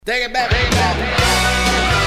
Take it back, take it back.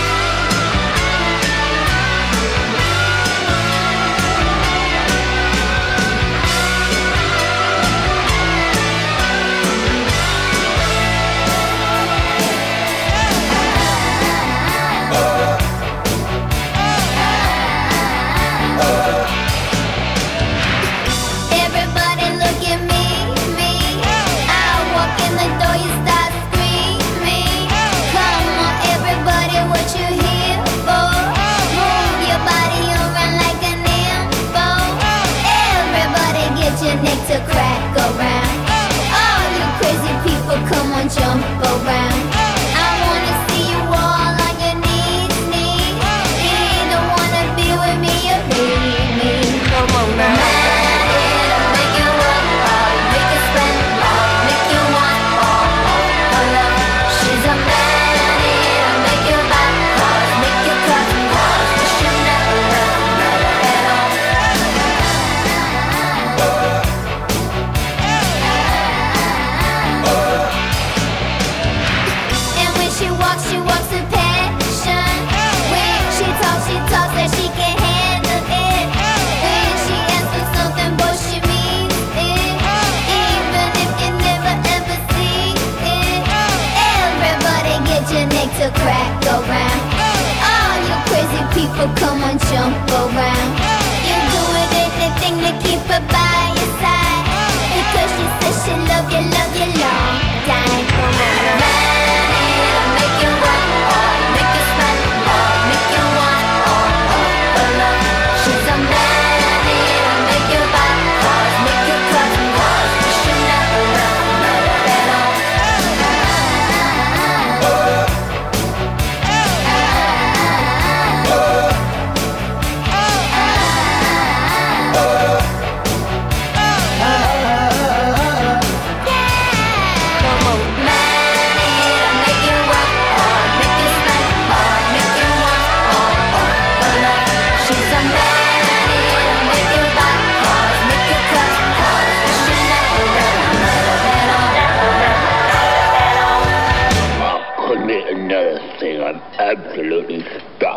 Everybody look at me. I walk in the door, you start screaming. Come on, everybody, what you here for? Move your body around like an info. Everybody get your neck to crack around. All you crazy people, come on, jump around. I wanna see you all on your knees. You either wanna be with me or leave me. Come on now. She walks with passion. When she talks that she can handle it. When she asks for something, boy, she means it. Even if you never ever see it. Everybody get your neck to crack around. All you crazy people, come on, jump around. You doing anything to keep her by your side. Because she says she love you long time. Another thing, I'm absolutely stuck.